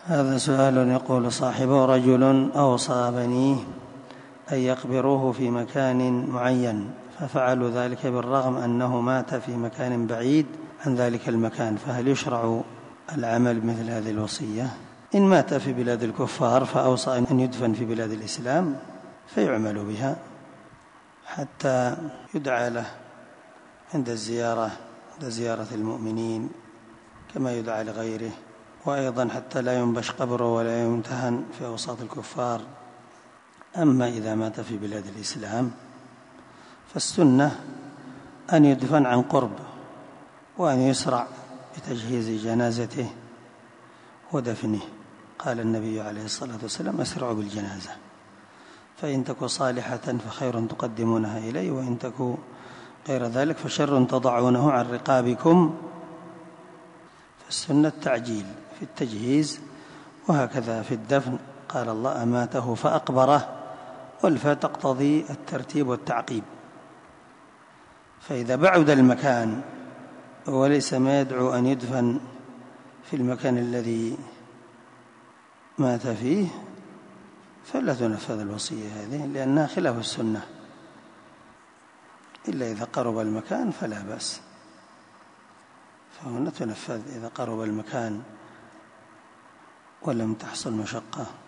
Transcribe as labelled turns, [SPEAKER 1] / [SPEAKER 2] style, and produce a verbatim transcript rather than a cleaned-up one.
[SPEAKER 1] هذا سؤال يقول صاحبه: رجل أوصى بنيه أن يقبروه في مكان معين، ففعلوا ذلك بالرغم أنه مات في مكان بعيد عن ذلك المكان، فهل يشرع العمل بمثل هذه الوصية؟ إن مات في بلاد الكفار فأوصى أن يدفن في بلاد الإسلام فيعمل بها حتى يدعى له عند الزيارة عند زيارة المؤمنين كما يدعى لغيره، وأيضا حتى لا ينبش قبره ولا يمتهن في أوساط الكفار. أما إذا مات في بلاد الإسلام فالسنة أن يدفن عن قرب، وأن يسرع بتجهيز جنازته ودفنه. قال النبي عليه الصلاة والسلام: أسرعوا بالجنازة، فإن تكن صالحة فخير تقدمونها إليه، وإن تكن غير ذلك فشر تضعونه عن رقابكم. فالسنة التعجيل في التجهيز، وهكذا في الدفن. قال الله: أماته فأقبره، والفاء تقتضي الترتيب والتعقيب. فإذا بعد المكان وليس ما يدعو أن يدفن في المكان الذي مات فيه فلا تنفذ الوصية هذه، لأنها خلاف السنة، إلا إذا قرب المكان فلا بأس، فهنا تنفذ إذا قرب المكان ولم تحصل مشقة.